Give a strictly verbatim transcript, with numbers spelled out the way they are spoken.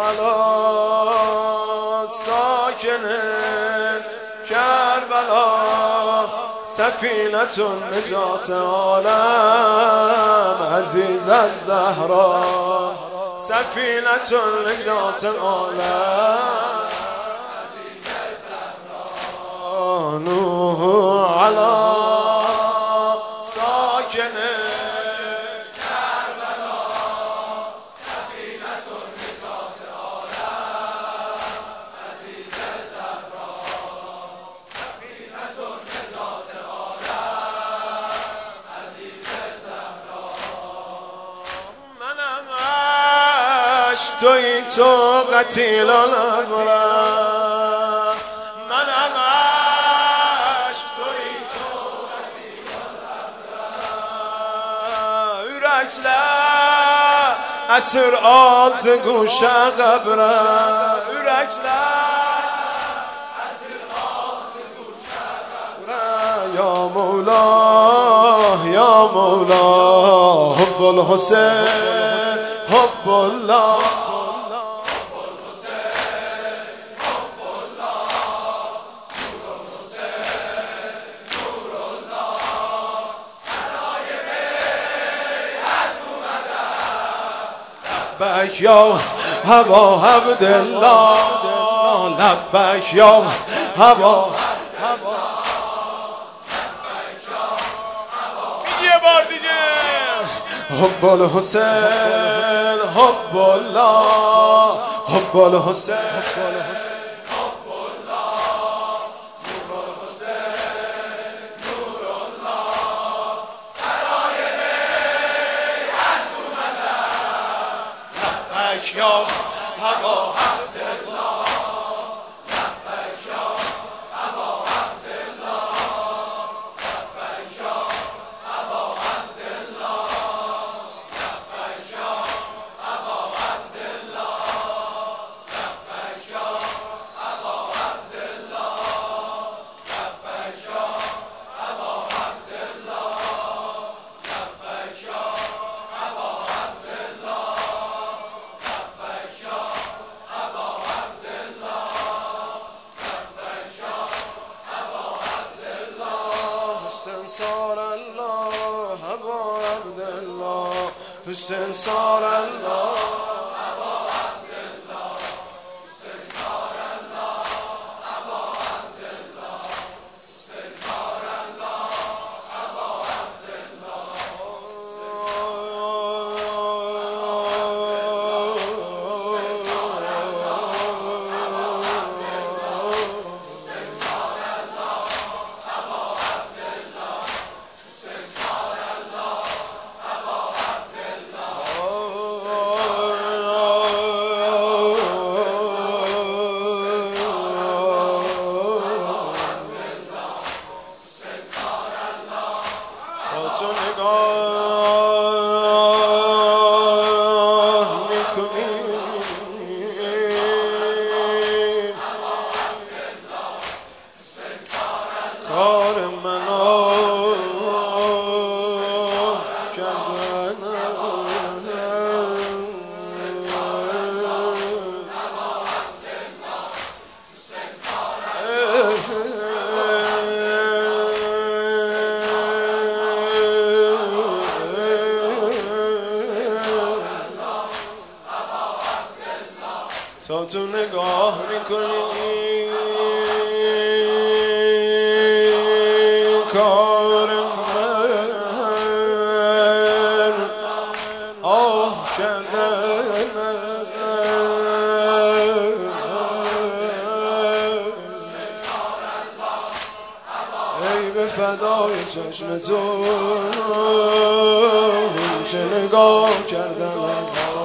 کربلا ساکن کربلا سفینة نجات عالم عزیز از زهرا سفینة نجات عالم عزیز از زهرا نوح علی ساکن توی تو قتیل الابرار منم عشق توی تو قتیل الابرار yürekler esir altı guşa قبرم yürekler esir altı guşa قبرم یا مولا یا مولا حب الحسین حب الله لبک یا هوا عبدالله لبک یا هوا یه بار دیگه حب الحسین حب الله حب الحسین یا هوا عبدالله لبک یا هوا عبدالله لبک یا هوا عبدالله لبک یا هوا عبدالله لبک یا هوا عبدالله لبک یا هوا عبدالله لبک یا هوا صار الله هوا عبدالله حسین صار الله هوا عبدالله حسین صار الله هوا عبدالله حسین صار الله هوا تو نگاه میکنیم کار منو کردن تا تو نگاه میکنی کار من آه کردن ای به فدای چشم تو چه نگاه کردن